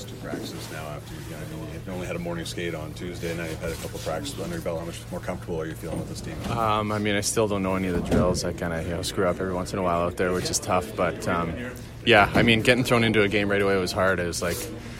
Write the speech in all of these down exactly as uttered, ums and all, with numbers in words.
these two practices now after you, you know, you only had a morning skate on Tuesday, now you've had a couple of practices under your belt. How much more comfortable are you feeling with this team? Um, I mean, I still don't know any of the drills. I kind of you know screw up every once in a while out there, which is tough. But um, yeah, I mean, getting thrown into a game right away was hard. It was like,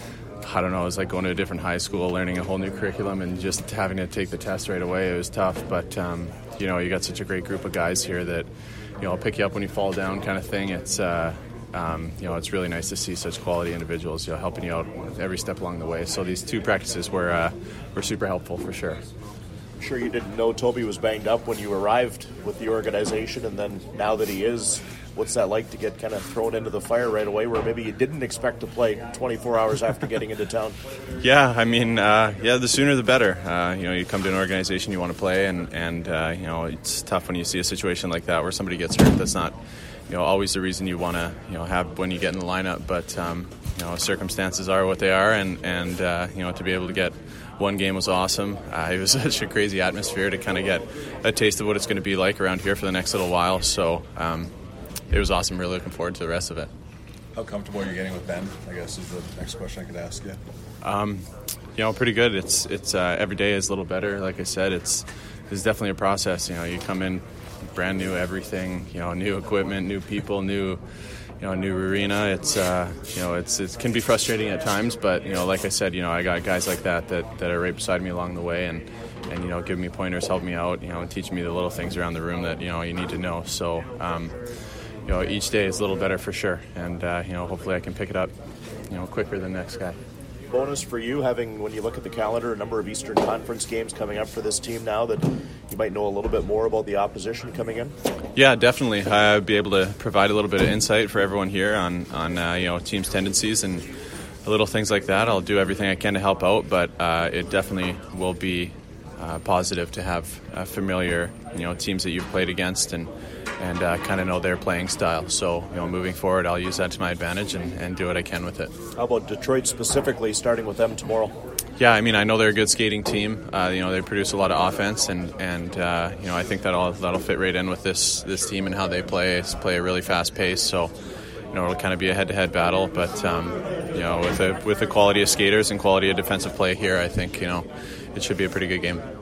I don't know, it was like going to a different high school, learning a whole new curriculum, and just having to take the test right away. It was tough, but um, you know, you got such a great group of guys here that you know, I'll pick you up when you fall down, kind of thing. It's uh, um, you know, it's really nice to see such quality individuals, you know, helping you out with every step along the way. So these two practices were uh, were super helpful for sure. I'm sure you didn't know Toby was banged up when you arrived with the organization, and then now that he is, what's that like to get kind of thrown into the fire right away where maybe you didn't expect to play twenty-four hours after getting into town? Yeah, I mean, uh, yeah, the sooner the better. Uh, you know, you come to an organization you want to play, and, and uh, you know, it's tough when you see a situation like that where somebody gets hurt. That's not, you know, always the reason you want to, you know, have when you get in the lineup. But, um, you know, circumstances are what they are, and, and uh, you know, to be able to get one game was awesome. Uh, it was such a crazy atmosphere to kind of get a taste of what it's going to be like around here for the next little while. So um, it was awesome. Really looking forward to the rest of it. How comfortable are you getting with Ben, I guess, is the next question I could ask you. Um, you know, pretty good. It's it's uh, every day is a little better. Like I said, it's it's definitely a process. You know, you come in brand new everything. You know, new equipment, new people, new. You know, new arena. It's uh, you know, it's it can be frustrating at times, but you know, like I said, you know, I got guys like that that, that are right beside me along the way, and, and you know, give me pointers, help me out, you know, and teach me the little things around the room that you know you need to know. So, um, you know, each day is a little better for sure, and uh, you know, hopefully I can pick it up, you know, quicker than the next guy. Bonus for you, having, when you look at the calendar, a number of Eastern Conference games coming up for this team now, that you might know a little bit more about the opposition coming in? Yeah, definitely. I'll be able to provide a little bit of insight for everyone here on, on uh, you know, team's tendencies and little things like that. I'll do everything I can to help out, but uh, it definitely will be uh, positive to have uh, familiar, you know, teams that you've played against and and uh, kind of know their playing style. So, you know, moving forward, I'll use that to my advantage and, and do what I can with it. How about Detroit specifically, starting with them tomorrow? Yeah, I mean, I know they're a good skating team. Uh, you know, they produce a lot of offense, and and uh, you know, I think that'll that'll fit right in with this this team and how they play. It's play a really fast pace, so you know, it'll kind of be a head-to-head battle. But um, you know, with the with the quality of skaters and quality of defensive play here, I think you know it should be a pretty good game.